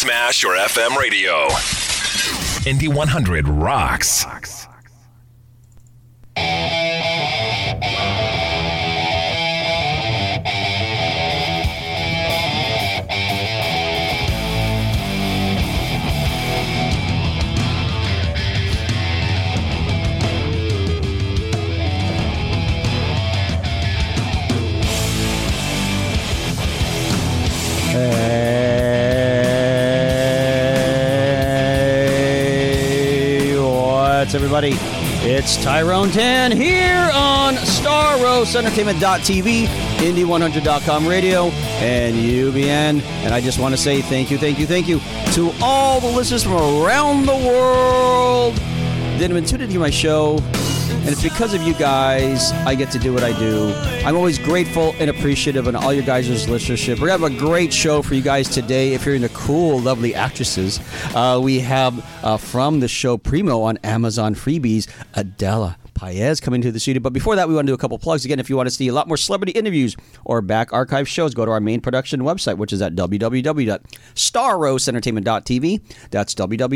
Smash your FM radio. Indy 100 rocks. Hey, what's everybody? It's Tyrone Tan here on StarRoastEntertainment.tv, Indy100.com radio, and UBN. And I just want to say thank you to all the listeners from around the world that have been tuned into my show. And it's because of you guys I get to do what I do. I'm always grateful and appreciative of all your guys' listenership. We're going to have a great show for you guys today. If you're into cool, lovely actresses, we have from the show Primo on Amazon Freebies, Adela Paez coming to the studio. But before that, we want to do a couple plugs. Again, if you want to see a lot more celebrity interviews or back archive shows, go to our main production website, which is at www.starroastentertainment.tv. That's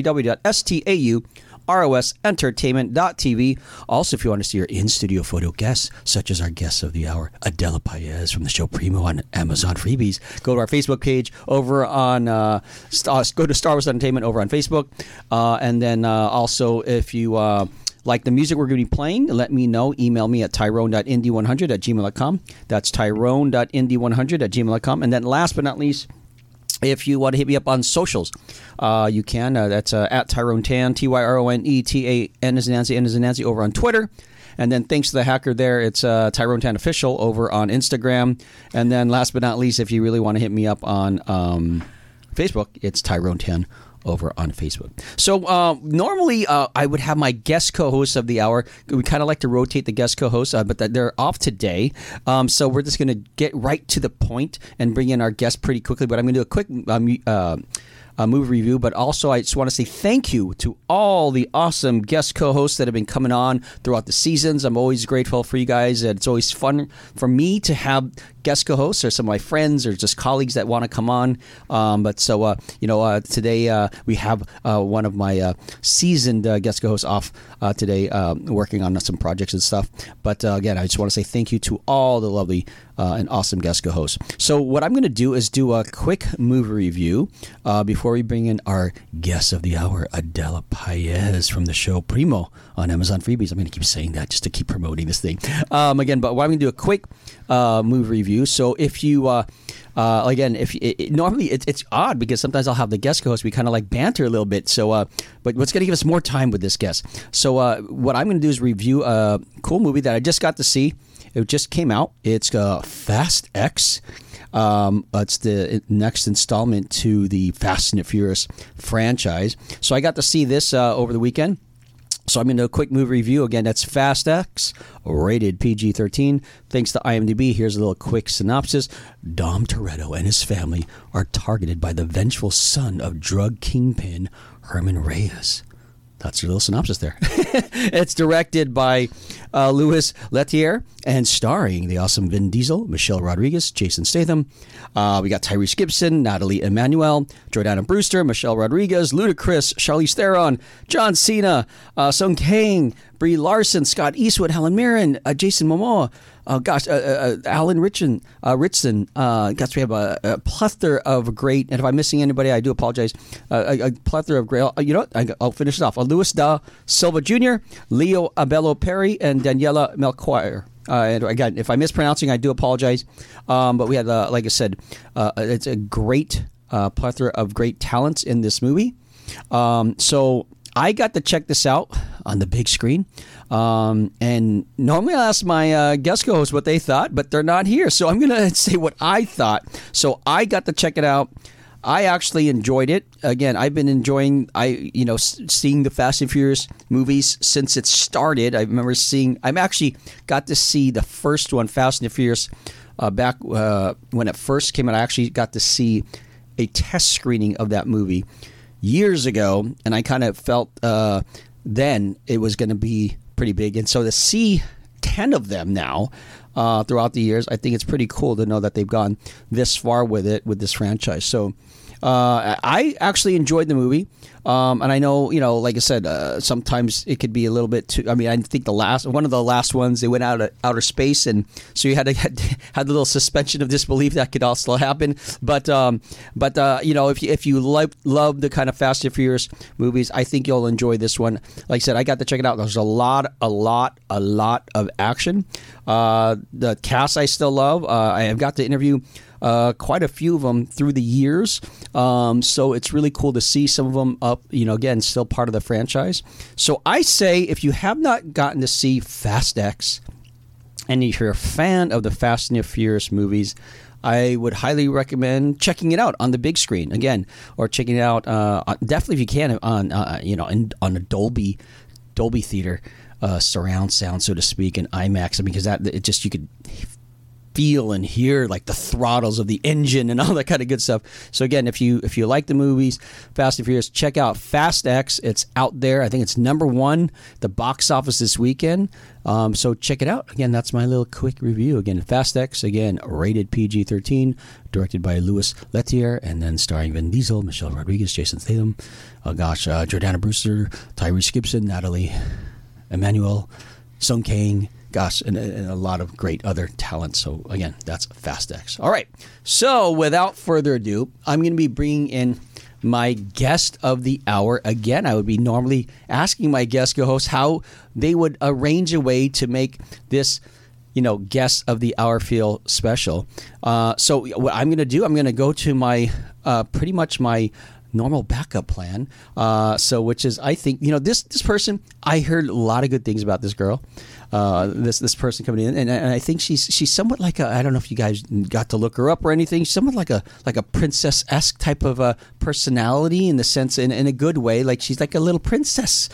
www.starroastentertainment.tv. Also, if you want to see our in-studio photo guests, such as our guest of the hour, Adela Paez from the show Primo on Amazon Freebies, go to our Facebook page over on, go to Star Wars Entertainment over on Facebook. And then also, if you like the music we're going to be playing, let me know. Email me at tyrone.indy100@gmail.com. That's tyrone.indy100@gmail.com. And then last but not least, if you want to hit me up on socials, you can. That's at Tyrone Tan, TYRONETAN as in Nancy, N as in Nancy, over on Twitter. And then thanks to the hacker there, it's Tyrone Tan Official over on Instagram. And then last but not least, if you really want to hit me up on Facebook, it's Tyrone Tan over on Facebook. So normally I would have my guest co-hosts of the hour. We kind of like to rotate the guest co-hosts, but they're off today. So we're just going to get right to the point and bring in our guest pretty quickly. But I'm going to do a quick movie review. But also I just want to say thank you to all the awesome guest co-hosts that have been coming on throughout the seasons. I'm always grateful for you guys. It's always fun for me to have guest co-hosts or some of my friends or just colleagues that want to come on. Today we have one of my seasoned guest co-hosts off today working on some projects and stuff. But again, I just want to say thank you to all the lovely and awesome guest co-hosts. So what I'm going to do is do a quick movie review before we bring in our guest of the hour, Adela Paez from the show Primo on Amazon Freebies. I'm going to keep saying that just to keep promoting this thing. But I'm going to do a quick movie review. So if you normally it's odd because sometimes I'll have the guest co-host, we kind of like banter a little bit. So but what's going to give us more time with this guest? So what I'm going to do is review a cool movie that I just got to see. It just came out. It's Fast X. It's the next installment to the Fast and the Furious franchise. So I got to see this over the weekend. So I'm going to do a quick movie review. Again, that's Fast X, rated PG-13. Thanks to IMDb, here's a little quick synopsis. Dom Toretto and his family are targeted by the vengeful son of drug kingpin Herman Reyes. That's your little synopsis there. It's directed by Louis Leterrier and starring the awesome Vin Diesel, Michelle Rodriguez, Jason Statham. We got Tyrese Gibson, Natalie Emmanuel, Jordana Brewster, Michelle Rodriguez, Ludacris, Charlize Theron, John Cena, Sung Kang, Brie Larson, Scott Eastwood, Helen Mirren, Jason Momoa. Alan Ritchson. We have a plethora of great, and if I'm missing anybody, I do apologize. A plethora of great. You know what? I'll finish it off. Luis da Silva Jr., Leo Abello Perry, and Daniela Melchior. And again, if I'm mispronouncing, I do apologize. But we had, like I said, it's a great plethora of great talents in this movie. So I got to check this out on the big screen. And normally I ask my guest co-hosts what they thought, but they're not here. So I'm going to say what I thought. So I got to check it out. I actually enjoyed it. Again, I've been enjoying seeing the Fast and Furious movies since it started. I remember I've actually got to see the first one, Fast and the Furious, back when it first came out. I actually got to see a test screening of that movie years ago, and I kind of felt then it was going to be pretty big. And so to see 10 of them now throughout the years, I think it's pretty cool to know that they've gone this far with it, with this franchise. So I actually enjoyed the movie. And I know, like I said, sometimes it could be a little bit too. I mean, I think one of the last ones, they went out of outer space, and so you had a little suspension of disbelief that could also happen. But if you love the kind of Fast and Furious movies, I think you'll enjoy this one. Like I said, I got to check it out. There's a lot of action. The cast I still love. I have got to interview quite a few of them through the years. So it's really cool to see some of them up, again, still part of the franchise. So I say if you have not gotten to see Fast X, and if you're a fan of the Fast and the Furious movies, I would highly recommend checking it out on the big screen again, or checking it out definitely if you can on a Dolby theater, surround sound, so to speak, and IMAX. I mean, because you could feel and hear like the throttles of the engine and all that kind of good stuff. So again, if you like the movies Fast and Furious, check out Fast X. It's out there. I think it's #1 the box office this weekend. So check it out. Again, that's my little quick review. Again, Fast X, again, rated PG-13, directed by Louis Leterrier, and then starring Vin Diesel, Michelle Rodriguez, Jason Statham, Jordana Brewster, Tyrese Gibson, Natalie Emmanuel, Sung Kang, and a lot of great other talent. So again, that's Fast X. All right. So without further ado, I'm going to be bringing in my guest of the hour. Again, I would be normally asking my guest co-hosts how they would arrange a way to make this, guest of the hour feel special. So what I'm going to do, I'm going to go to my pretty much my normal backup plan. Which is, I think, this person, I heard a lot of good things about this girl. This person coming in, and I think she's somewhat like I don't know if you guys got to look her up or anything. She's somewhat like a princess-esque type of a personality, in the sense, in a good way. Like she's like a little princess,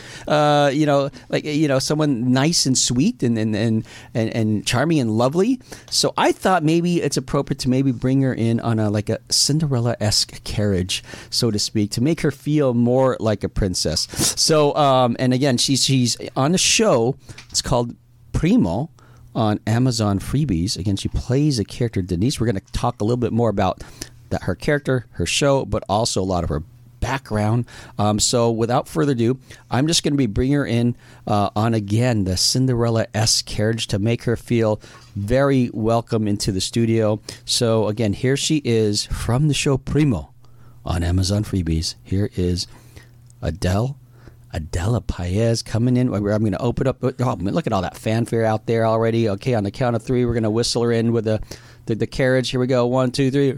someone nice and sweet and charming and lovely. So I thought maybe it's appropriate to maybe bring her in on a Cinderella-esque carriage, so to speak, to make her feel more like a princess. So and again, she's on a show. It's called Primo on Amazon Freebies. Again, she plays a character, Denise. We're going to talk a little bit more about her character, her show, but also a lot of her background. So without further ado, I'm just going to be bringing her in on, again, the Cinderella-esque carriage to make her feel very welcome into the studio. So again, here she is from the show Primo on Amazon Freebies. Here is Adela Paez coming in. I'm going to open up. Oh, look at all that fanfare out there already. Okay, on the count of 3, we're going to whistle her in with the carriage. Here we go. 1, 2, 3.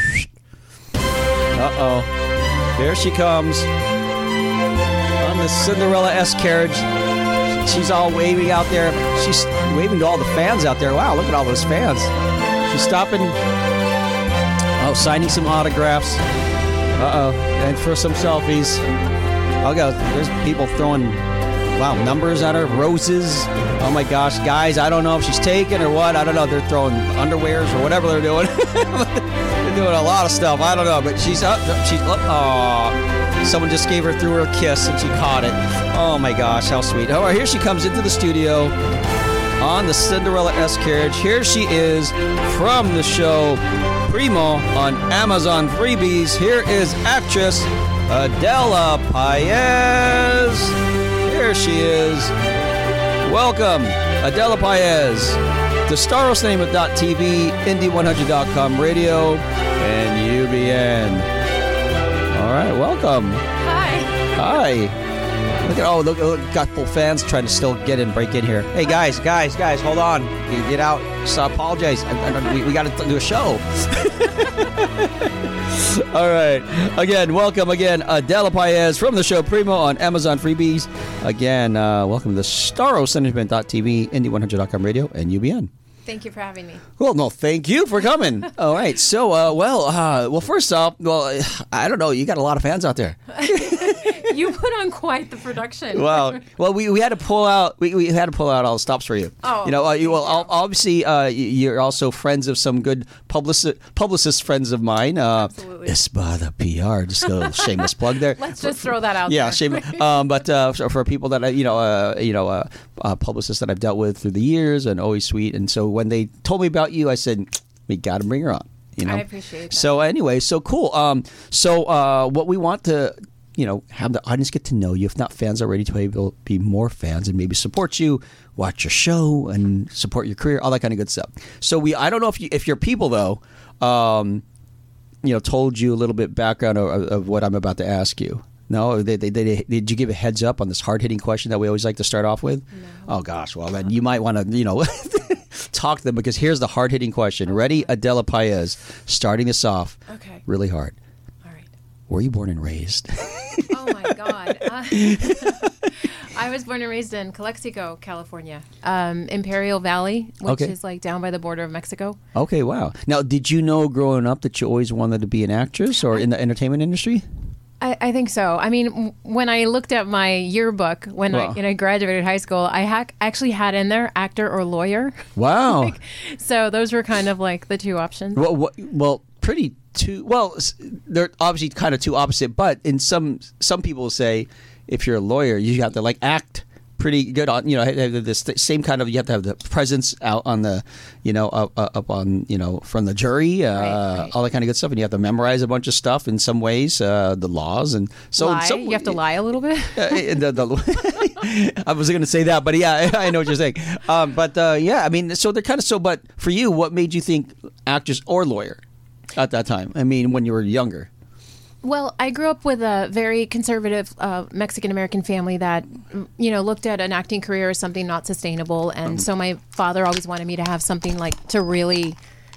Uh-oh. Here she comes on the Cinderella-esque carriage. She's all waving out there. She's waving to all the fans out there. Wow, look at all those fans. She's stopping. Oh, signing some autographs. Uh-oh. And for some selfies. Oh, God, there's people throwing, numbers at her, roses. Oh, my gosh. Guys, I don't know if she's taken or what. I don't know. They're throwing underwears or whatever they're doing. They're doing a lot of stuff. I don't know. But she's up. Oh, someone just gave her through her a kiss, and she caught it. Oh, my gosh. How sweet. All right, here she comes into the studio on the Cinderella-esque carriage. Here she is from the show Primo on Amazon Freebies. Here is actress Adela Paez. Here she is. Welcome, Adela Paez, to StarWarsCinema.tv, Indy100.com radio, and UBN. All right, welcome. Hi. Look, got full fans trying to still break in here. Hey, guys, hold on. Get out. Just apologize. We got to do a show. All right. Again, welcome Adela Paez from the show Primo on Amazon Freebies. Again, welcome to the StarWarsCinema.tv, Indy100.com radio, and UBN. Thank you for having me. Well, no, thank you for coming. All right. So, first off, I don't know. You got a lot of fans out there. You put on quite the production. Well, we had to pull out. We had to pull out all the stops for you. Oh, obviously, you're also friends of some good publicist friends of mine. Absolutely. Espada PR. Just a little shameless plug there. Let's just throw that out. Yeah, there. But for people that publicists that I've dealt with through the years, and always sweet. And so when they told me about you, I said, we got to bring her on. You know? I appreciate that. So anyway, so cool. What we want to, have the audience get to know you, if not fans already, to be more fans and maybe support you, watch your show, and support your career, all that kind of good stuff. So I don't know if your people though, told you a little bit background of what I'm about to ask you. No, did you give a heads up on this hard-hitting question that we always like to start off with? No. Oh gosh, well then you might want to talk to them, because here's the hard-hitting question. Ready, Adela Paez, starting this off. Okay. Really hard. All right. Were you born and raised? Oh my God. I was born and raised in Calexico, California, Imperial Valley, which Okay. is like down by the border of Mexico. Okay, wow. Now, did you know growing up that you always wanted to be an actress or in the entertainment industry? I think so. I mean, when I looked at my yearbook when Wow. I graduated high school, I actually had in there actor or lawyer. Wow. So those were kind of like the two options. They're obviously kind of two opposite, but in some people say if you're a lawyer, you have to like act pretty good on, have this same kind of, you have to have the presence out on the, up on, from the jury, Right. all that kind of good stuff. And you have to memorize a bunch of stuff in some ways, the laws. And so You have to lie a little bit. I was going to say that, but yeah, I know what you're saying. So they're kind of but for you, what made you think actress or lawyer at that time? I mean, when you were younger. Well, I grew up with a very conservative Mexican-American family that, looked at an acting career as something not sustainable. And so my father always wanted me to have something like to really,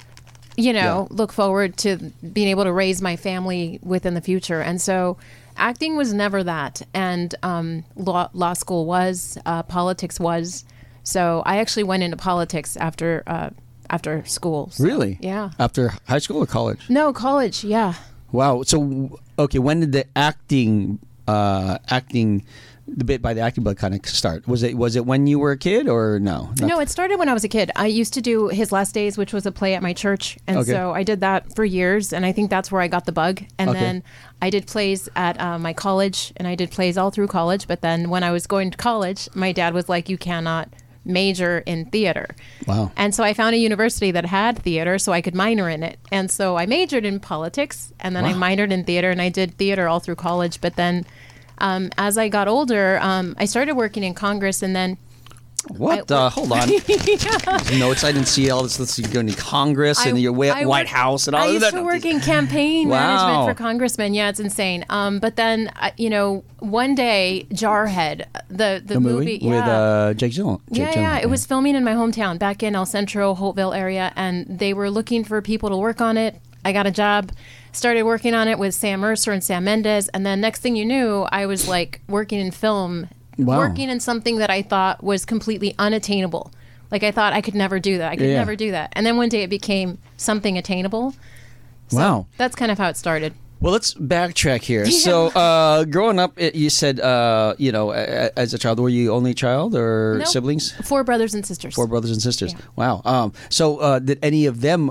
look forward to being able to raise my family within the future. And so acting was never that. And law school was, politics was. So I actually went into politics after school. So, Really? Yeah. After high school or college? No, college, yeah. Wow. So, okay, when did the acting, the bit by the acting bug kind of start? Was it when you were a kid or no? No, it started when I was a kid. I used to do His Last Days, which was a play at my church. And Okay. so I did that for years. And I think that's where I got the bug. And Okay. then I did plays at my college, and I did plays all through college. But then when I was going to college, my dad was like, you cannot major in theater. Wow. And so I found a university that had theater so I could minor in it. And so I majored in politics, and then I Wow. minored in theater, and I did theater all through college. But then as I got older, I started working in Congress, and then What? Hold on. Notes. I didn't see all this. Let's see, going to Congress and your White House and all I of used that. to work in campaign Wow. management for congressmen. Yeah, it's insane. But then, one day, Jarhead, the movie, yeah. with Jake Gyllenhaal. Yeah, it was filming in my hometown back in El Centro, Holtville area, and they were looking for people to work on it. I got a job, started working on it with Sam Mercer and Sam Mendes, and then next thing you knew, I was like working in film, Wow. working in something that I thought was completely unattainable. Like I thought I could never do that. I could Yeah. never do that. And then one day it became something attainable. So Wow. that's kind of how it started. Well, let's backtrack here. So, growing up, you said, as a child, were you only child or Nope. siblings? 4 brothers and sisters. 4 brothers and sisters. Yeah. Wow. So, did any of them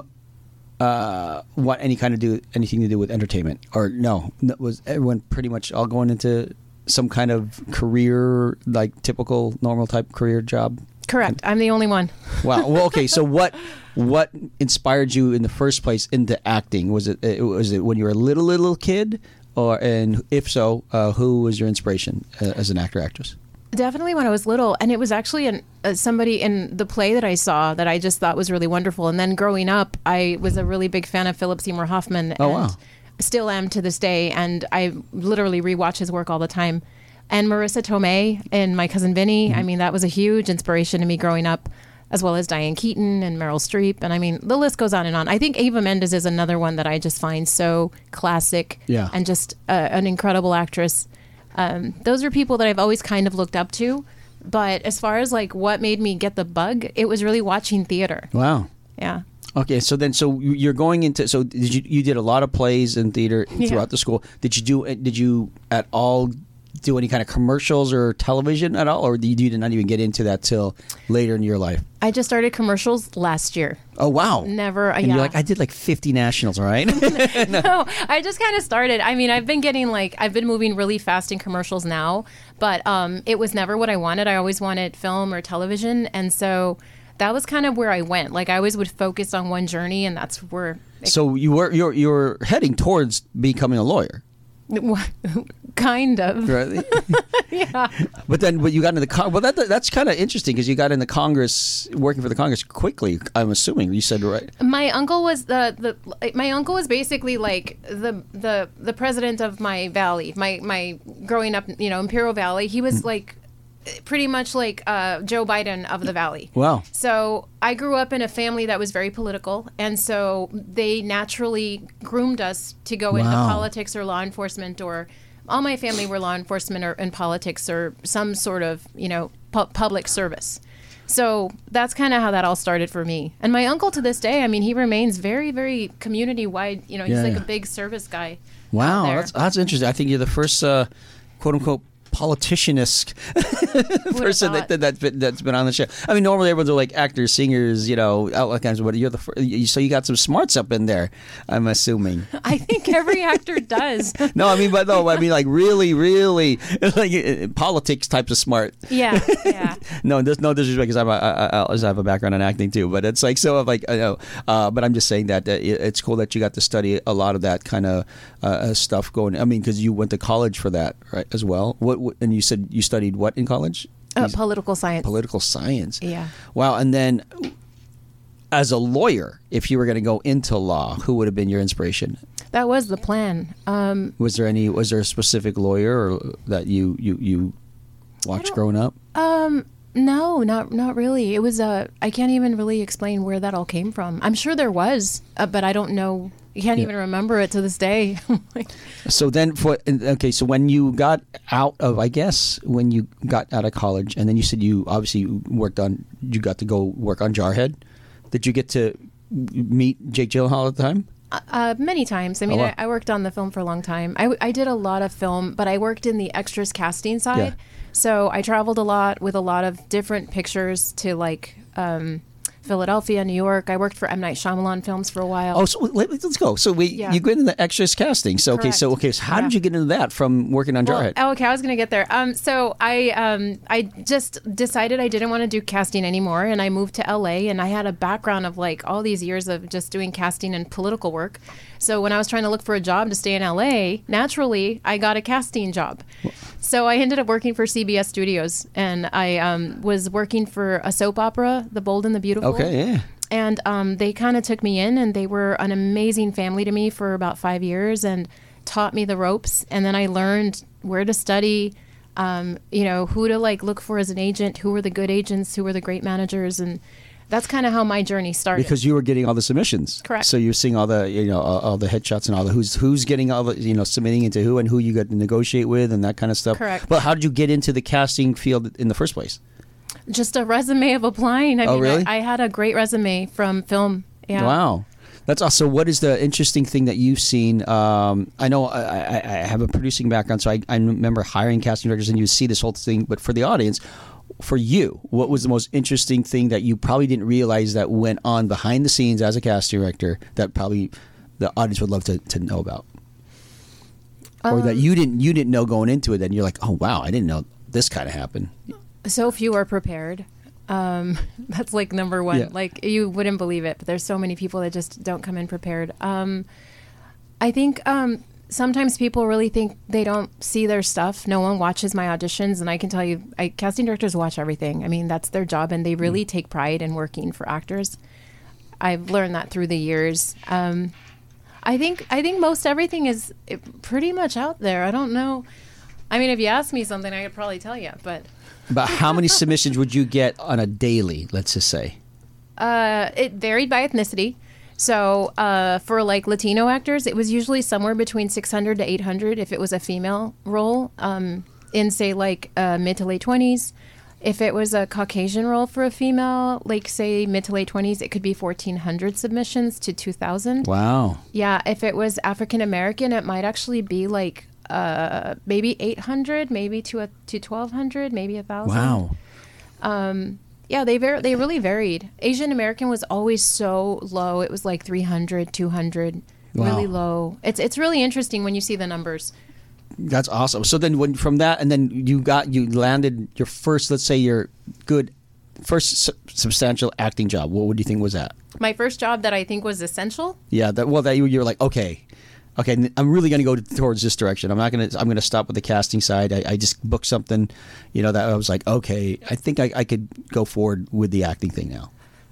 want anything to do with entertainment, or no? Was everyone pretty much all going into some kind of career, like typical normal type career job? Correct. I'm the only one. Wow. Well, okay. So what inspired you in the first place into acting? Was it when you were a little kid, and if so, who was your inspiration as an actor actress? Definitely when I was little, and it was actually somebody in the play that I saw that I just thought was really wonderful. And then growing up, I was a really big fan of Philip Seymour Hoffman. Oh, and wow. Still am to this day, and I literally rewatch his work all the time. And Marissa Tomei and My Cousin Vinny, I mean, that was a huge inspiration to me growing up, as well as Diane Keaton and Meryl Streep. And I mean, the list goes on and on. I think Eva Mendes is another one that I just find so classic Yeah. and just an incredible actress. Those are people that I've always kind of looked up to. But as far as like what made me get the bug, it was really watching theater. Wow. Yeah. Okay, so you're going into, so you did a lot of plays in theater Yeah. throughout the school. Did you at all do any kind of commercials or television at all, or you did not even get into that till later in your life? I just started commercials last year. Oh wow! Never. And yeah. you're like, I did like 50 nationals, right? No, I just kind of started. I mean, I've been moving really fast in commercials now, but it was never what I wanted. I always wanted film or television, and so that was kind of where I went. Like I always would focus on one journey, and that's where. So you're heading towards becoming a lawyer. Kind of. Right? Yeah. But you got into the well. That's kind of interesting because you got into Congress, working for the Congress quickly. I'm assuming you said, right? My uncle was my uncle was basically like the president of my valley. My growing up, Imperial Valley. He was like pretty much like Joe Biden of the valley. Wow. So I grew up in a family that was very political, and so they naturally groomed us to go into politics or law enforcement, or all my family were law enforcement or in politics or some sort of, public service. So that's kind of how that all started for me. And my uncle to this day, I mean, he remains very, very community-wide. He's a big service guy. Wow, that's interesting. I think you're the first quote-unquote politician-esque person that's been on the show. I mean, normally everyone's like actors, singers, all kinds of. But you're so you got some smarts up in there. I'm assuming. I think every actor does. No, I mean, like really, really, like politics types of smart. Yeah. No, there's no disrespect because I have a background in acting too. But it's like so. Like I know. But I'm just saying that it's cool that you got to study a lot of that kind of stuff going. I mean, because you went to college for that, right? As well. And you said you studied what in college? Political science. Political science. Yeah. Wow. And then, as a lawyer, if you were going to go into law, who would have been your inspiration? That was the plan. Was there a specific lawyer that you watched growing up? No, not really. It was I can't even really explain where that all came from. I'm sure there was, but I don't know. You can't even remember it to this day. So then, so when you got out of, when you got out of college, and then you said you got to go work on Jarhead. Did you get to meet Jake Gyllenhaal at the time? Many times. I mean, I worked on the film for a long time. I did a lot of film, but I worked in the extras casting side. Yeah. So I traveled a lot with a lot of different pictures to like Philadelphia, New York. I worked for M. Night Shyamalan films for a while. Oh, so let's go. So you get into the extras casting. So Correct. So how did you get into that from working on Jarhead? Okay, I was going to get there. So I just decided I didn't want to do casting anymore, and I moved to LA. And I had a background of like all these years of just doing casting and political work. So when I was trying to look for a job to stay in LA, naturally I got a casting job. So I ended up working for CBS Studios, and I was working for a soap opera, The Bold and the Beautiful. Okay, yeah. And they kind of took me in, and they were an amazing family to me for about 5 years and taught me the ropes. And then I learned where to study, who to like look for as an agent, who were the good agents, who were the great managers, and that's kind of how my journey started. Because you were getting all the submissions. Correct. So you're seeing all the, all the headshots and all the who's getting all the, submitting into who and who you got to negotiate with and that kind of stuff. Correct. But how did you get into the casting field in the first place? Just a resume of applying. I mean, really? I had a great resume from film. Yeah. Wow. That's awesome. So what is the interesting thing that you've seen? I know I have a producing background, so I remember hiring casting directors and you see this whole thing. But for the audience, for you, what was the most interesting thing that you probably didn't realize that went on behind the scenes as a casting director that probably the audience would love to know about? Or that you didn't know going into it, and you're like, oh, wow, I didn't know this kind of happened. So few are prepared. That's like number one. Yeah. Like you wouldn't believe it, but there's so many people that just don't come in prepared. I think sometimes people really think they don't see their stuff. No one watches my auditions, and I can tell you, casting directors watch everything. I mean, that's their job, and they really take pride in working for actors. I've learned that through the years. I think most everything is pretty much out there. I don't know. I mean, if you asked me something, I could probably tell you, but. But how many submissions would you get on a daily, let's just say? It varied by ethnicity. So for like Latino actors, it was usually somewhere between 600 to 800 if it was a female role in, say, like mid to late 20s. If it was a Caucasian role for a female, like, say, mid to late 20s, it could be 1,400 submissions to 2,000. Wow. Yeah, if it was African American, it might actually be like maybe 800, maybe to 1,200, maybe 1,000. Wow. Yeah, they really varied. Asian American was always so low. It was like 300, 200, Wow. really low. It's really interesting when you see the numbers. That's awesome. So then from that, and then you landed your first, let's say, your good substantial acting job? What would you think was that? My first job that I think was essential. Yeah, that you were like, okay, I'm really going to go towards this direction. I'm going to stop with the casting side. I just booked something, that I was like, okay, I think I could go forward with the acting thing now.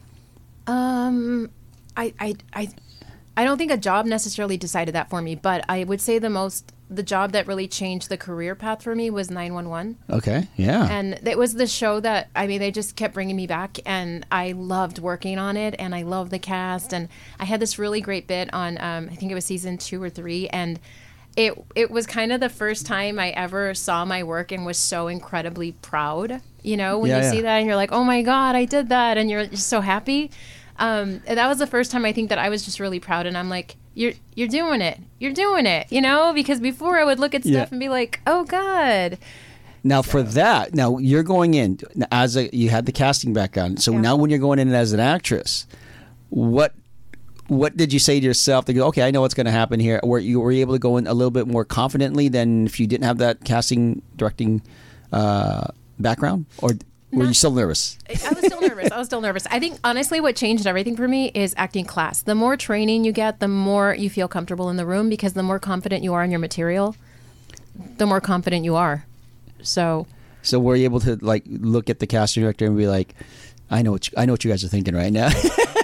I don't think a job necessarily decided that for me, but I would say the job that really changed the career path for me was 911. Okay, yeah. And it was the show that, they just kept bringing me back, and I loved working on it, and I loved the cast, and I had this really great bit on, I think it was season 2 or 3, and it was kind of the first time I ever saw my work and was so incredibly proud, when you see that and you're like, oh my God, I did that, and you're just so happy. And that was the first time I think that I was just really proud, and I'm like, you're doing it, because before I would look at stuff and be like, oh God. Now for that, now you're going in you had the casting background, so now when you're going in as an actress, what did you say to yourself to go, okay, I know what's going to happen here? Were you able to go in a little bit more confidently than if you didn't have that casting directing background, or were you still nervous? I was still nervous. I think, honestly, what changed everything for me is acting class. The more training you get, the more you feel comfortable in the room, because the more confident you are in your material, the more confident you are. So were you able to look at the casting director and be like, I know what you guys are thinking right now?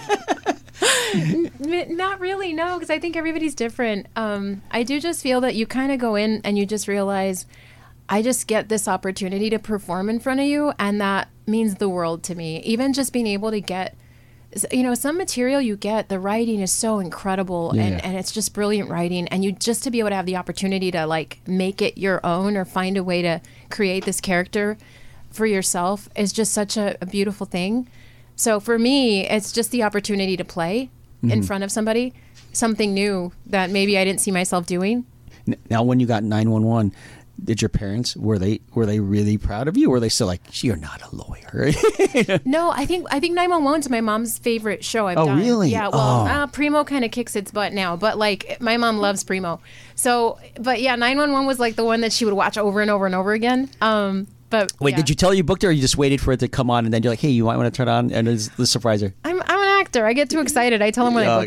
Not really, no, because I think everybody's different. I do just feel that you kind of go in and you just realize, I just get this opportunity to perform in front of you, and that means the world to me. Even just being able to get, some material you get, the writing is so incredible, and it's just brilliant writing, and you just to be able to have the opportunity to make it your own or find a way to create this character for yourself is just such a beautiful thing. So for me, it's just the opportunity to play in front of somebody, something new that maybe I didn't see myself doing. Now, when you got 911, did your parents, were they really proud of you, or were they still like, you're not a lawyer? No, I think 911 is my mom's favorite show I've done. Oh, really? Yeah, well, Primo kind of kicks its butt now, but my mom loves Primo. So, but yeah, 911 was the one that she would watch over and over and over again. But wait, did you tell her you booked it, or you just waited for it to come on and then you're like, hey, you might want to turn it on, and it's the surpriser? I'm an actor. I get too excited. I tell them when I book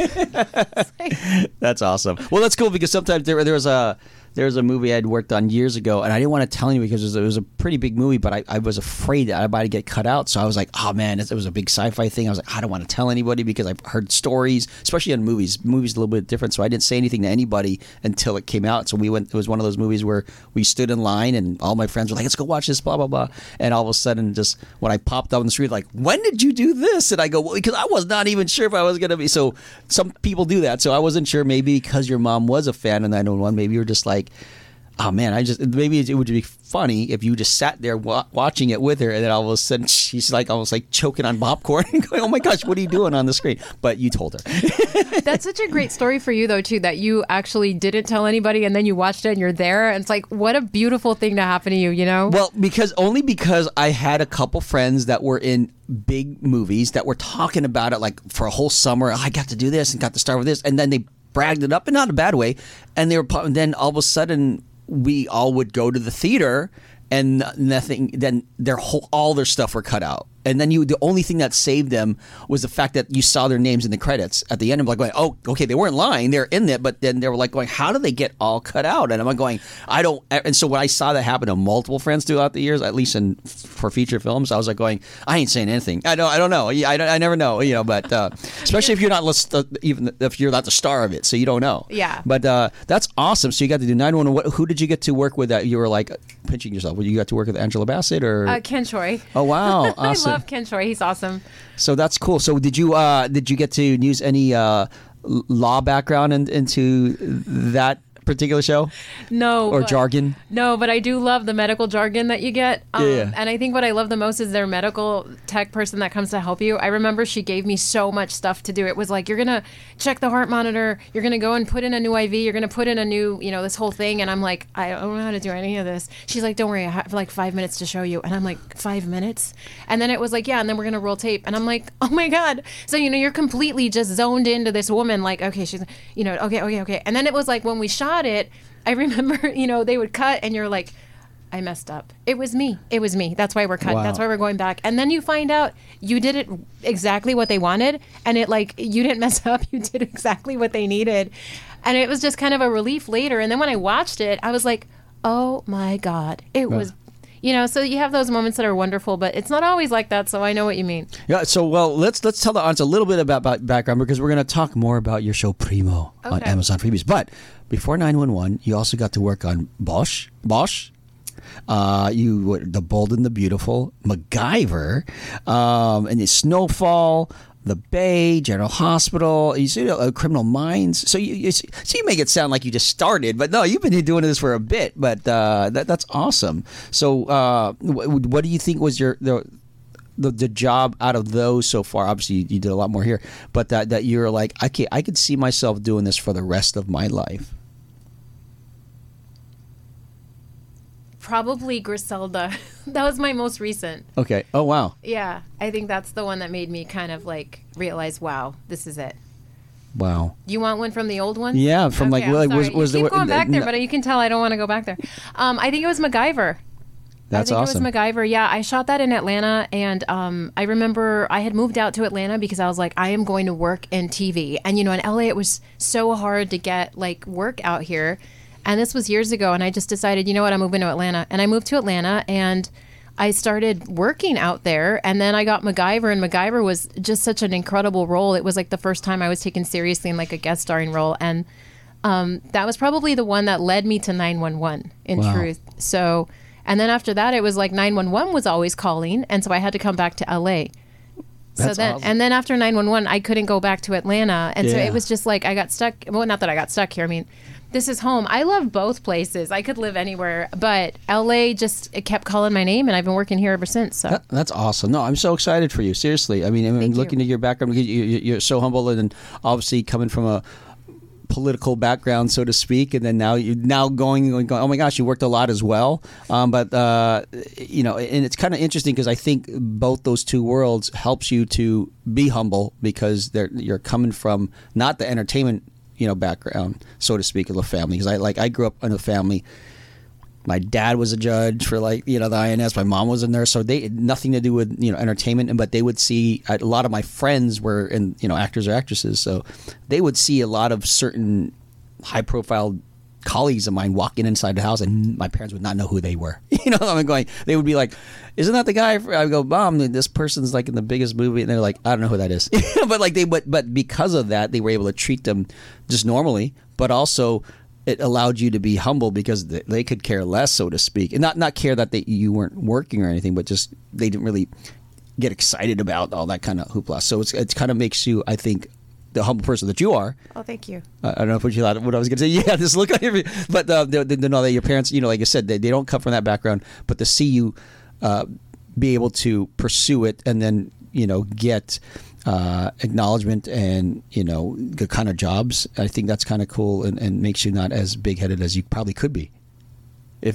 it. Yeah. That's awesome. Well, that's cool, because sometimes there was a movie I'd worked on years ago, and I didn't want to tell anyone because it was a pretty big movie, but I was afraid that I might get cut out. So I was like, oh man, it was a big sci-fi thing. I was like, I don't want to tell anybody because I've heard stories, especially on movies. Movies a little bit different, so I didn't say anything to anybody until it came out. So it was one of those movies where we stood in line and all my friends were like, let's go watch this, blah, blah, blah. And all of a sudden, just when I popped up on the street, like, when did you do this? And I go, well, because I was not even sure if I was going to be. So some people do that. So I wasn't sure, maybe because your mom was a fan of 911, maybe you were just like, oh man, maybe it would be funny if you just sat there watching it with her, and then all of a sudden she's almost choking on popcorn and going, oh my gosh, what are you doing on the screen? But you told her. That's such a great story for you though too, that you actually didn't tell anybody, and then you watched it and you're there, and it's like, what a beautiful thing to happen to you, Well, because I had a couple friends that were in big movies that were talking about it for a whole summer. I got to do this and got to start with this, and then they bragged it up, and not in a bad way, and then all of a sudden we all would go to the theater, and nothing. Then all their stuff were cut out, and then the only thing that saved them was the fact that you saw their names in the credits at the end. I'm going, oh, okay, they weren't lying, they're in it, but then they were going, how do they get all cut out? And I'm going, I don't. And so when I saw that happen to multiple friends throughout the years, at least for feature films, I was going, I ain't saying anything. I don't know. I never know. But especially if you're not even if you're not the star of it, so you don't know. Yeah. But that's awesome. So you got to do 911. Who did you get to work with that you were pinching yourself? You got to work with Angela Bassett or Ken Choi? Oh wow, awesome. I love Ken Choi. He's awesome. So that's cool. So did you get to use any law background into that particular show? No. Or jargon? No, but I do love the medical jargon that you get. Yeah. And I think what I love the most is their medical tech person that comes to help you. I remember she gave me so much stuff to do. It was like, you're going to check the heart monitor. You're going to go and put in a new IV. You're going to put in a new, this whole thing. And I'm like, I don't know how to do any of this. She's like, don't worry, I have 5 minutes to show you. And I'm like, 5 minutes? And then it was like, yeah, and then we're going to roll tape. And I'm like, oh my God. So, you're completely just zoned into this woman. Like, okay, she's, okay. And then it was like when we shot it, I remember, they would cut and you're like, I messed up. It was me. That's why we're cut. Wow. That's why we're going back. And then you find out you did it exactly what they wanted, and it like you didn't mess up. You did exactly what they needed, and it was just kind of a relief later. And then when I watched it, I was like, oh my God, it was. So you have those moments that are wonderful, but it's not always like that. So I know what you mean. Yeah. So let's tell the audience a little bit about background, because we're going to talk more about your show Primo on Okay. Amazon Freebies. But before 911, you also got to work on Bosch. You were The Bold and the Beautiful, MacGyver, and it's Snowfall, The Bay, General Hospital, you see, Criminal Minds. So you make it sound like you just started, but no, you've been doing this for a bit. But that's awesome. So what do you think was the job out of those so far? Obviously, you did a lot more here, but that you're like, I could see myself doing this for the rest of my life. Probably Griselda. That was my most recent. Okay. Oh, wow. Yeah, I think that's the one that made me kind of like realize, wow, this is it. Wow. You want one from the old one? Yeah, from Okay, like I'm was sorry. was you the keep going back there, no, but you can tell I don't want to go back there. I think it was MacGyver. That's I think awesome. it was MacGyver. Yeah, I shot that in Atlanta, and I remember I had moved out to Atlanta because I was like, I am going to work in TV, and in LA it was so hard to get like work out here, and this was years ago, and I just decided, you know what, I'm moving to Atlanta, and I moved to Atlanta, and I started working out there, and then I got MacGyver, and MacGyver was just such an incredible role. It was like the first time I was taken seriously in like a guest starring role, and that was probably the one that led me to 911 in Wow. truth. So, and then after that, it was like 911 was always calling, and so I had to come back to LA. That's so then, awesome. and then after 911, I couldn't go back to Atlanta, and so Yeah. it was just like I got stuck. Well, not that I got stuck here. I mean, this is home. I love both places. I could live anywhere, but LA it kept calling my name, and I've been working here ever since. So That's awesome. No, I'm so excited for you. Seriously. I mean, Thank looking you. at your background, you're so humble, and obviously coming from a political background, so to speak, and then now you're going, oh my gosh, you worked a lot as well. But and it's kind of interesting because I think both those two worlds helps you to be humble, because you're coming from not the entertainment background, so to speak, of the family. Because I grew up in a family. My dad was a judge for the INS. My mom was a nurse, so they had nothing to do with entertainment. But they would see a lot of my friends were actors or actresses, so they would see a lot of certain high profile colleagues of mine walking inside the house, and my parents would not know who they were. I'm going. They would be like, "Isn't that the guy?" I go, "Mom, this person's like in the biggest movie," and they're like, "I don't know who that is." but because of that, they were able to treat them just normally, but also it allowed you to be humble because they could care less, so to speak, and not care that you weren't working or anything, but just they didn't really get excited about all that kind of hoopla. So it kind of makes you, I think, the humble person that you are. oh, thank you. I don't know what you thought. What I was going to say. Yeah, this look on your face. But they know that your parents, like I said, they don't come from that background, but to see you be able to pursue it and then get acknowledgement and good kind of jobs, I think that's kind of cool and makes you not as big headed as you probably could be, if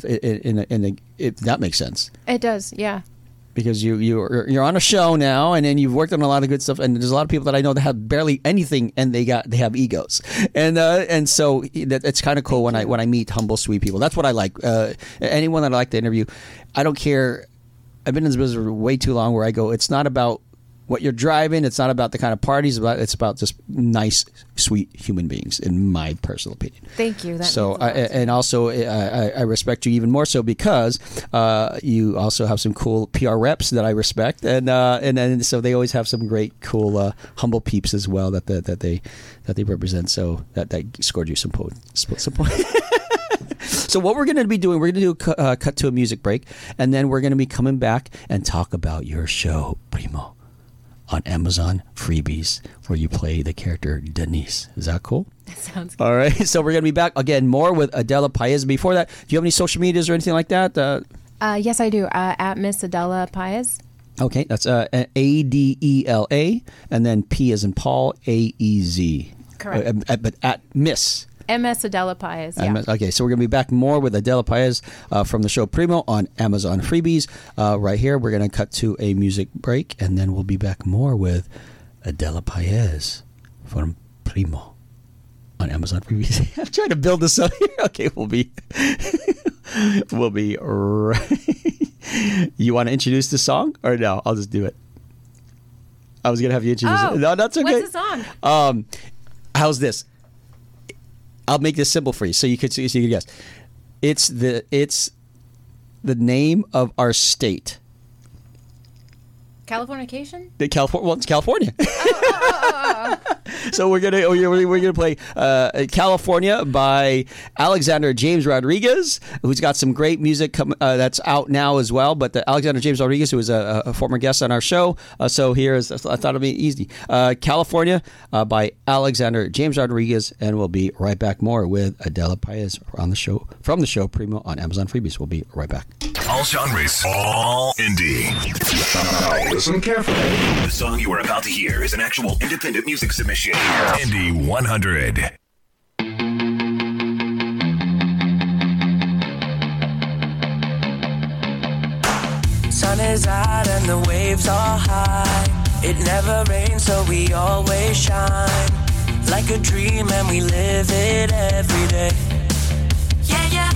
that makes sense. It does. Yeah. Because you're on a show now, and then you've worked on a lot of good stuff, and there's a lot of people that I know that have barely anything, and they have egos, and so it's kind of cool when I meet humble, sweet people. That's what I like. Anyone that I like to interview, I don't care. I've been in this business for way too long, where I go, it's not about what you're driving, it's not about the kind of parties, it's about just nice, sweet human beings, in my personal opinion. Thank you. That So, means a lot to me. and also, I respect you even more so because you also have some cool PR reps that I respect, and so they always have some great, cool, humble peeps as well that they represent. So that scored you some points. So what we're going to be doing, we're going to do a cut to a music break, and then we're going to be coming back and talk about your show, Primo, on Amazon Freebies, where you play the character Denise. Is that cool? That sounds good. All right, so we're going to be back again more with Adela Paez. Before that, do you have any social medias or anything like that? Yes, I do. At Miss Adela Paez. Okay, that's Adela, and then P as in Paul, Aez. Correct. But at Miss. MS Adela Paez. Yeah. Okay, so we're going to be back more with Adela Paez from the show Primo on Amazon Freebies. Right here, we're going to cut to a music break, and then we'll be back more with Adela Paez from Primo on Amazon Freebies. I'm trying to build this up here. Okay, we'll be We'll be right. You want to introduce the song or no? I'll just do it. I was gonna have you introduce it. No, that's okay. What's the song? How's this? I'll make this simple for you, so you could guess. It's the name of our state. Californication? Well, it's California. So we're gonna play California by Alexander James Rodriguez, who's got some great music that's out now as well. But Alexander James Rodriguez, who was a former guest on our show, so here is, I thought it'd be easy. California by Alexander James Rodriguez, and we'll be right back more with Adela Paez on the show from the show Primo on Amazon Freebies. We'll be right back. All genres, all indie. Listen carefully. The song you are about to hear is an actual independent music submission. Indie 100. Sun is out and the waves are high. It never rains, so we always shine. Like a dream and we live it every day. Yeah, yeah.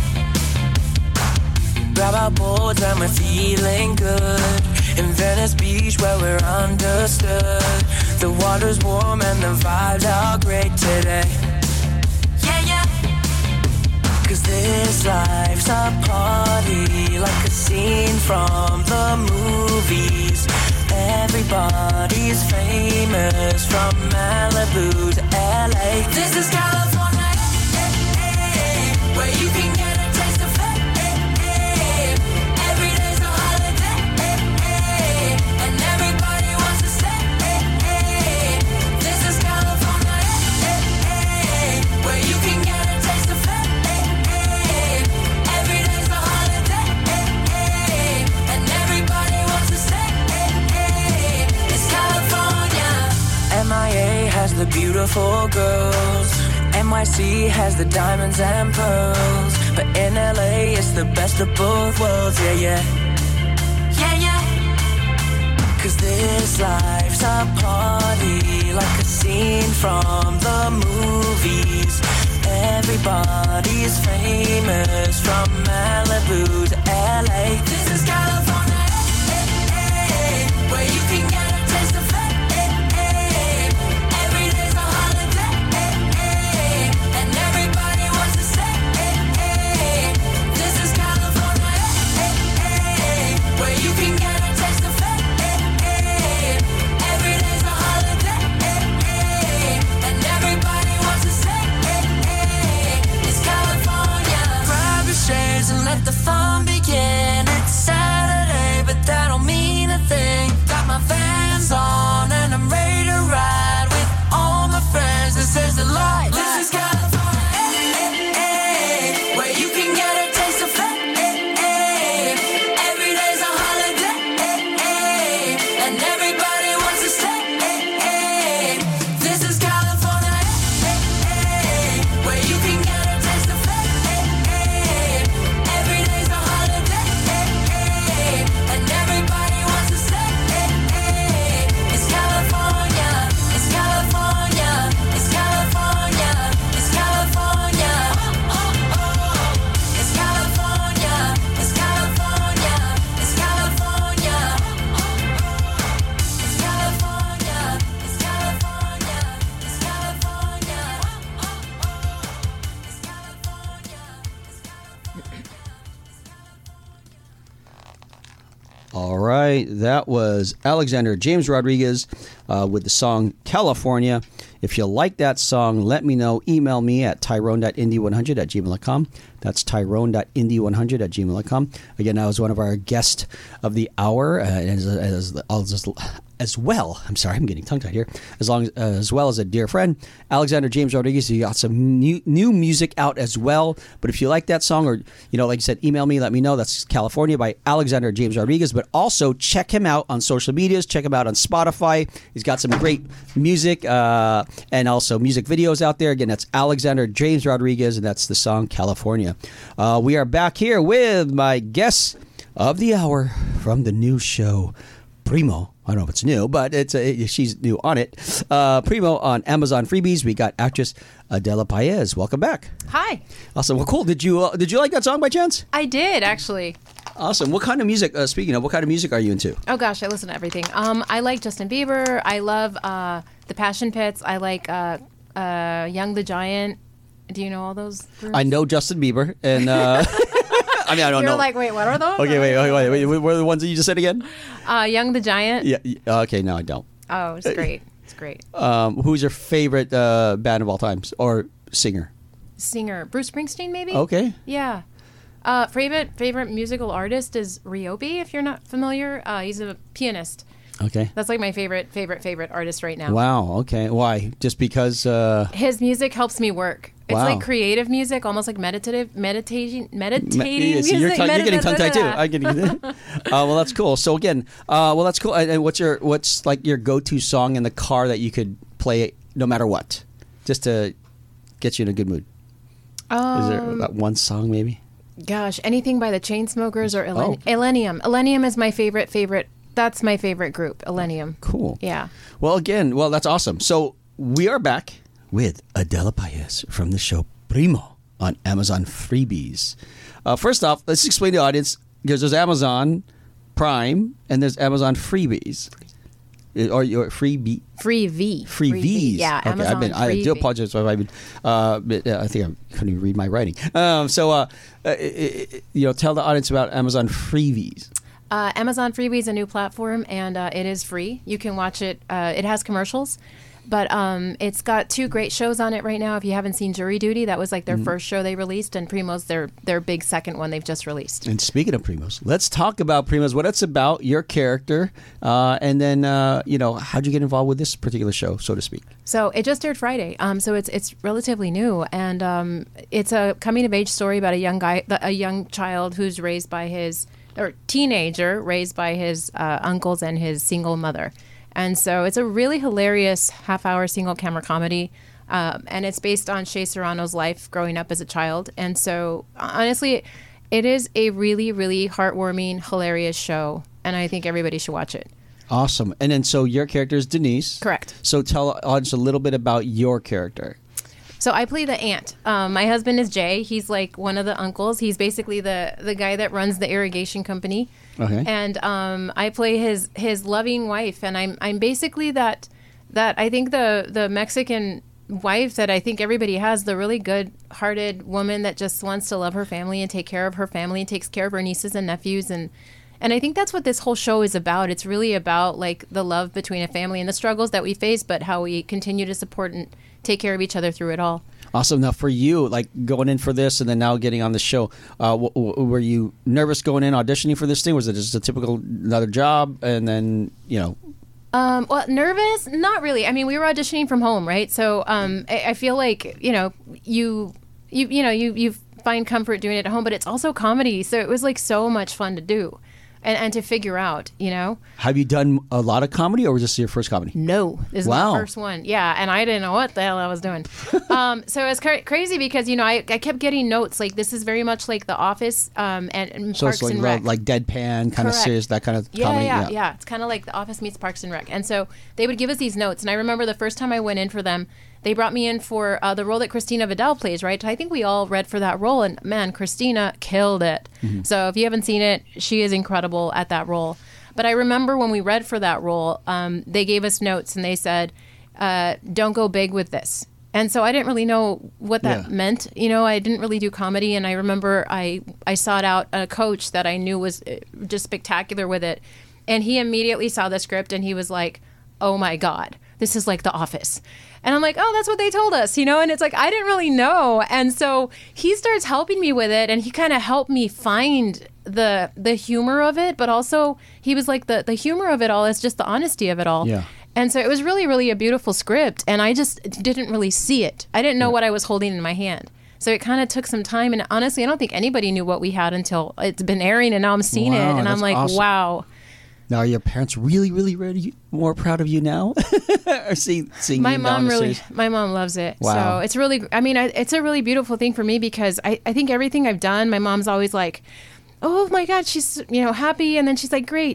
Grab our boards and we're feeling good. In Venice Beach where we're understood. The water's warm and the vibes are great today. Yeah, yeah. Cause this life's a party, like a scene from the movies. Everybody's famous, from Malibu to LA. This is California, where you can get a taste of fame. Every day's a holiday, and everybody wants to stay. This is California, where you can get a taste of fame. Every day's a holiday, and everybody wants to stay. It's California. MIA has the beautiful girls. NYC has the diamonds and pearls. But in LA, it's the best of both worlds, yeah, yeah. Yeah, yeah. Cause this life's a party, like a scene from the movies. Everybody's famous, from Malibu to LA. This is California, where you can get a taste of fame. Every day's a holiday, and everybody wants to stay. This is California, where you can get a taste of fame. Every day's a holiday, and everybody wants to stay. It's California. Grab your shades and let the fun begin. It's Saturday, but that don't mean a thing. Got my Vans on and I'm ready to ride with all my friends. This is the life. This is California, where you can get a taste of fame. Every day's a holiday, and everybody wants to stay. This is California, where you can get a taste of fame. Every day's a holiday, and everybody wants to stay. It's California, it's California, it's California, it's California. Oh, oh, oh. It's California, it's California, it's California. Oh, oh. It's California, it's California, it's California. Oh, oh. It's California, it's All right, that was Alexander James Rodriguez with the song California. If you like that song, let me know. Email me at tyrone.indie100@gmail.com. That's tyrone.indie100@gmail.com. Again, that was one of our guests of the hour, as well. I'm sorry, I'm getting tongue-tied here. As well as a dear friend, Alexander James Rodriguez. He got some new music out as well. But if you like that song, or like you said, email me, let me know. That's California by Alexander James Rodriguez. But also check him out on social medias. Check him out on Spotify. He's got some great music and also music videos out there. Again, that's Alexander James Rodriguez, and that's the song California. We are back here with my guests of the hour from the new show Primo I don't know if it's new, but she's new on it. Primo on Amazon Freebies. We got actress Adela Paez. Welcome back. Hi. Awesome. Well, cool. Did you like that song by chance? I did, actually. Awesome. What kind of music? Speaking of, what kind of music are you into? Oh gosh, I listen to everything. I like Justin Bieber. I love the Passion Pits. I like Young the Giant. Do you know all those groups? I know Justin Bieber, and I mean, I don't know. You're like, wait, what are those? Okay, wait. What are the ones that you just said again? Young the Giant. Yeah. Okay, no, I don't. Oh, it's great. It's great. Who's your favorite band of all times or singer? Singer Bruce Springsteen, maybe. Okay. Yeah. Favorite musical artist is Ryobi. If you're not familiar, he's a pianist. Okay. That's like my favorite artist right now. Wow. Okay. Why? Just because? His music helps me work. It's Wow. like creative music, almost like meditating music. You're getting tongue tied too. I'm getting. Well, that's cool. So again, that's cool. And what's like your go-to song in the car that you could play no matter what, just to get you in a good mood? Is there that one song maybe? Gosh, anything by the Chainsmokers or Oh. Illenium. Illenium is my favorite. That's my favorite group, Illenium. Cool. Yeah. Well, that's awesome. So we are back with Adela Paez from the show Primo on Amazon Freebies. First off, let's explain to the audience, because there's Amazon Prime and there's Amazon Freebies. Or your Freebies. Freebies. Yeah, Okay, Amazon I do Freebie. apologize if I've been. I think I couldn't even read my writing. Tell the audience about Amazon Freebies. Amazon Freebie is a new platform, and it is free. You can watch it. It has commercials, but it's got 2 great shows on it right now. If you haven't seen Jury Duty, that was like their first show they released, and Primo's their big second one they've just released. And speaking of Primos, let's talk about Primos, what it's about, your character, and then, how'd you get involved with this particular show, so to speak? So it just aired Friday. So it's relatively new, and it's a coming of age story about a young child who's raised by his teenager raised by his uncles and his single mother. And so it's a really hilarious half-hour single-camera comedy, and it's based on Shea Serrano's life growing up as a child. And so, honestly, it is a really, really heartwarming, hilarious show, and I think everybody should watch it. Awesome. And then, so your character is Denise. Correct. So tell us a little bit about your character. So I play the aunt. My husband is Jay. He's like one of the uncles. He's basically the guy that runs the irrigation company. Okay. And I play his loving wife, and I'm basically that I think the Mexican wife that I think everybody has, the really good-hearted woman that just wants to love her family and take care of her family and takes care of her nieces and nephews, and I think that's what this whole show is about. It's really about like the love between a family and the struggles that we face, but how we continue to support and take care of each other through it all. Awesome. Now, for you, like going in for this and then now getting on the show, were you nervous going in auditioning for this thing? Was it just a typical another job, and then Well, nervous? Not really. I mean, we were auditioning from home, right? So I feel like you find comfort doing it at home, but it's also comedy, so it was like so much fun to do. And to figure out, Have you done a lot of comedy, or was this your first comedy? No, this is Wow. my first one. Yeah, and I didn't know what the hell I was doing. So it was crazy because, I kept getting notes, like this is very much like The Office and So Parks it's and Rec. like deadpan, kind of Correct. serious, that kind of comedy? Yeah. It's kind of like The Office meets Parks and Rec. And so they would give us these notes. And I remember the first time I went in for them, they brought me in for the role that Christina Vidal plays, right? I think we all read for that role. And man, Christina killed it. Mm-hmm. So if you haven't seen it, she is incredible at that role. But I remember when we read for that role, they gave us notes and they said, don't go big with this. And so I didn't really know what that meant. I didn't really do comedy. And I remember I sought out a coach that I knew was just spectacular with it. And he immediately saw the script and he was like, oh my God, this is like The Office. And I'm like, oh, that's what they told us, and it's like, I didn't really know. And so he starts helping me with it, and he kind of helped me find the humor of it, but also he was like, the humor of it all is just the honesty of it all. Yeah. And so it was really, really a beautiful script, and I just didn't really see it. I didn't know what I was holding in my hand. So it kind of took some time, and honestly, I don't think anybody knew what we had until it's been airing, and now I'm seeing it, and I'm like, awesome. wow. Now, are your parents really, really more proud of you now? Or seeing My you down mom the really, stage? my mom loves it. Wow. So it's really, it's a really beautiful thing for me because I think everything I've done, my mom's always like, oh my God, she's, happy. And then she's like, great.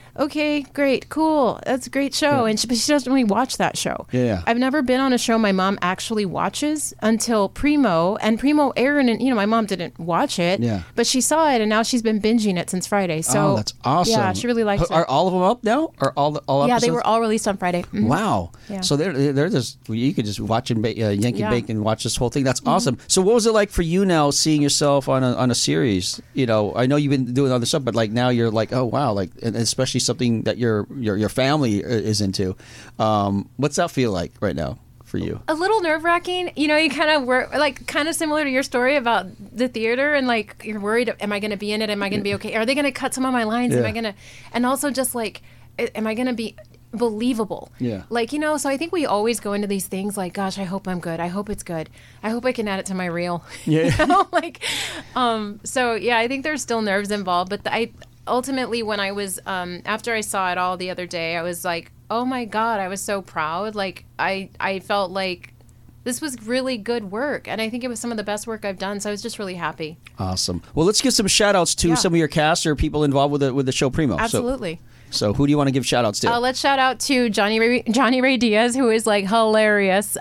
okay, great, cool, that's a great show. And but she doesn't really watch that show. Yeah. I've never been on a show my mom actually watches until Primo. And Primo aired, and my mom didn't watch it. Yeah. But she saw it, and now she's been binging it since Friday. So that's awesome. Yeah, she really likes it. Are all of them up now? Are all Yeah, episodes? they were all released on Friday. Mhm. Wow. Yeah. So they're just, you could just watch and Yankee Yeah. Bake and watch this whole thing. That's awesome. So what was it like for you now seeing yourself on a series? I know you've been doing other stuff, but like now you're like, oh wow, like, and especially something that your family is into. What's that feel like right now for you? A little nerve-wracking. You kind of work, like, kind of similar to your story about the theater, and like, you're worried, am I going to be in it? Am I going to be okay? Are they going to cut some of my lines? Am I going to, and also just like, am I going to be believable? Yeah. Like, so I think we always go into these things like, gosh, I hope I'm good. I hope it's good. I hope I can add it to my reel. Yeah. So yeah, I think there's still nerves involved, but ultimately when I was, after I saw it all the other day, I was like, oh my God, I was so proud. Like I felt like this was really good work, and I think it was some of the best work I've done, so I was just really happy. Awesome. Well, let's give some shout outs to some of your cast or people involved with the show Primo. Absolutely. So who do you want to give shout outs to? Let's shout out to Johnny Ray Diaz, who is like hilarious.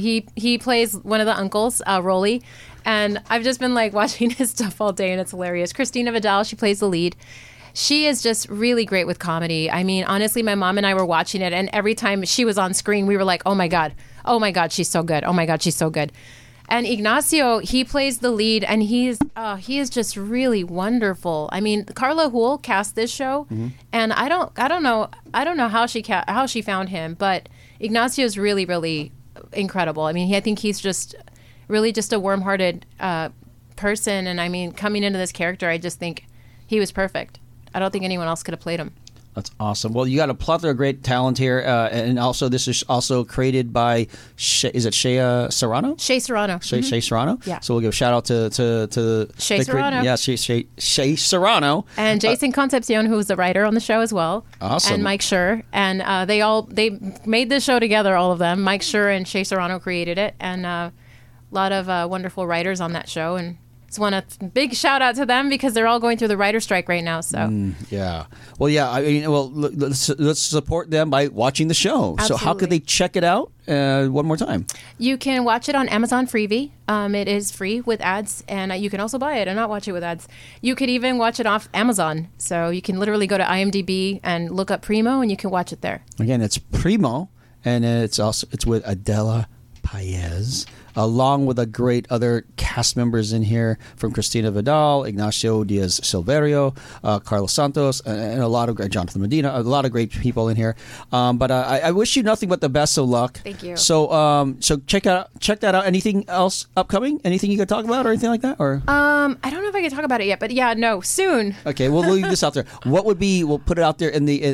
He plays one of the uncles, Rolly, and I've just been like watching his stuff all day, and it's hilarious. Christina Vidal, she plays the lead. She is just really great with comedy. I mean, honestly, my mom and I were watching it, and every time she was on screen, we were like, oh my God, she's so good. Oh my God, she's so good. And Ignacio, he plays the lead, and he is just really wonderful. I mean, Carla Hull cast this show, and I don't know how she found him, but Ignacio is really, really incredible. I mean, I think he's just really just a warm-hearted person, and I mean, coming into this character, I just think he was perfect. I don't think anyone else could have played him. That's awesome. Well, you got a plethora of great talent here, and also this is also created by is it Shea Serrano? Shea Serrano. Shea Serrano. Yeah. So we'll give a shout out to Shea Serrano. Yeah, Shea Serrano. And Jason Concepcion, who was the writer on the show as well. Awesome. And Mike Schur, and they made this show together, all of them. Mike Schur and Shea Serrano created it, and a lot of wonderful writers on that show, and just want a big shout out to them because they're all going through the writer strike right now. So yeah, well, yeah. I mean, well, let's support them by watching the show. Absolutely. So how could they check it out? One more time. You can watch it on Amazon Freevee. It is free with ads, and you can also buy it and not watch it with ads. You could even watch it off Amazon. So you can literally go to IMDb and look up Primo, and you can watch it there. Again, it's Primo, and it's with Adela Paez, along with a great other cast members in here from Christina Vidal, Ignacio Diaz Silverio, Carlos Santos, and a lot of great Jonathan Medina, a lot of great people in here. But I wish you nothing but the best of luck. Thank you. So check that out. Anything else upcoming? Anything you could talk about or anything like that? Or I don't know if I can talk about it yet, but yeah, no, soon. okay, we'll leave this out there. What would be? We'll put it out there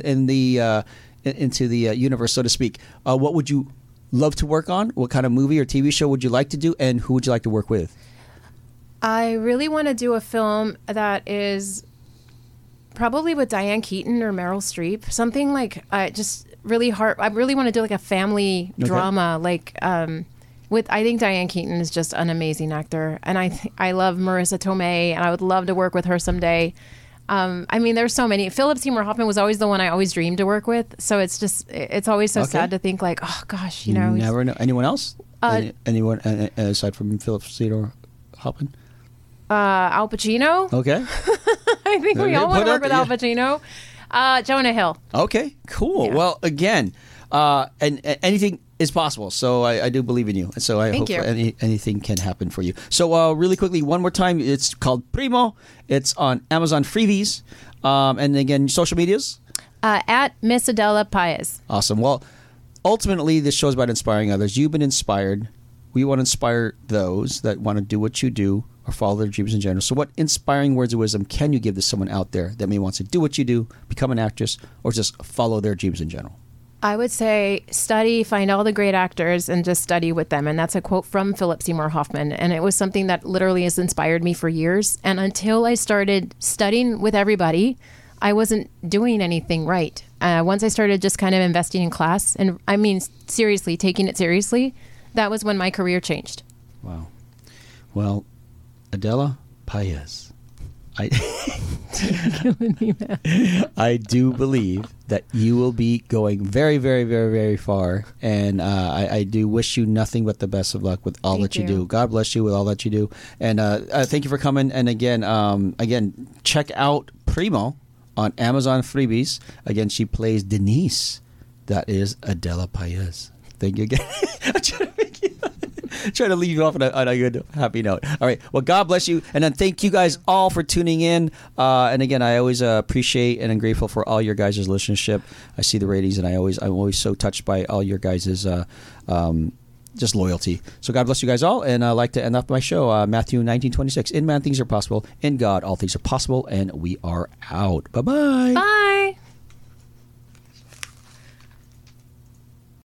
into the universe, so to speak. What would you love to work on? What kind of movie or TV show would you like to do, and who would you like to work with? I really want to do a film that is probably with Diane Keaton or Meryl Streep, something like just really hard. I really want to do like a family drama, like with. I think Diane Keaton is just an amazing actor, and I love Marissa Tomei, and I would love to work with her someday. I mean, there's so many. Philip Seymour Hoffman was always the one I always dreamed to work with. So it's always so sad to think like, oh gosh, you know. Never know. Anyone else? Anyone aside from Philip Seymour Hoffman? Al Pacino. Okay. I think we all want to work with Al Pacino. Jonah Hill. Okay, cool. Yeah. Well, again, and anything is possible. So I do believe in you. And so I hope anything can happen for you. So really quickly, one more time, it's called Primo. It's on Amazon Freebies. And again, social medias? At Miss Adela Paez. Awesome. Well, ultimately, this show is about inspiring others. You've been inspired. We want to inspire those that want to do what you do or follow their dreams in general. So what inspiring words of wisdom can you give to someone out there that may want to do what you do, become an actress, or just follow their dreams in general? I would say find all the great actors and just study with them. And that's a quote from Philip Seymour Hoffman. And it was something that literally has inspired me for years. And until I started studying with everybody, I wasn't doing anything right. Once I started just kind of investing in class, and I mean, seriously, taking it seriously, that was when my career changed. Wow. Well, Adela Paez, Killing me, man. I do believe that you will be going very, very, very, very far, and I do wish you nothing but the best of luck with all Thank that you you. do. God bless you with all that you do, and thank you for coming. And again, check out Primo on Amazon Freebies. Again, she plays Denise. That is Adela Paez. Thank you again. Trying to leave you off on a good, happy note. All right. Well, God bless you. And then thank you guys all for tuning in. And again, I always appreciate and I'm grateful for all your guys' listenership. I see the ratings, and I'm always so touched by all your guys' just loyalty. So God bless you guys all. And I'd like to end off my show, Matthew 19:26. In man, things are possible. In God, all things are possible. And we are out. Bye-bye. Bye.